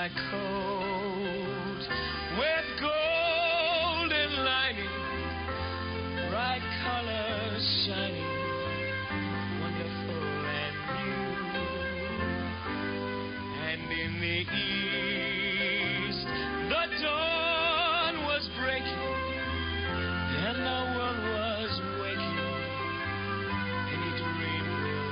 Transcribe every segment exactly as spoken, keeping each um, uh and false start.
my coat with golden lining, bright colors shining, wonderful and new. And in the east, the dawn was breaking, and the world was waking. Any dream will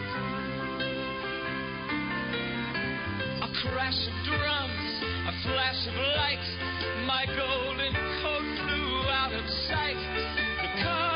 do. A crash of drums, a flash of light, my golden coat flew out of sight. The car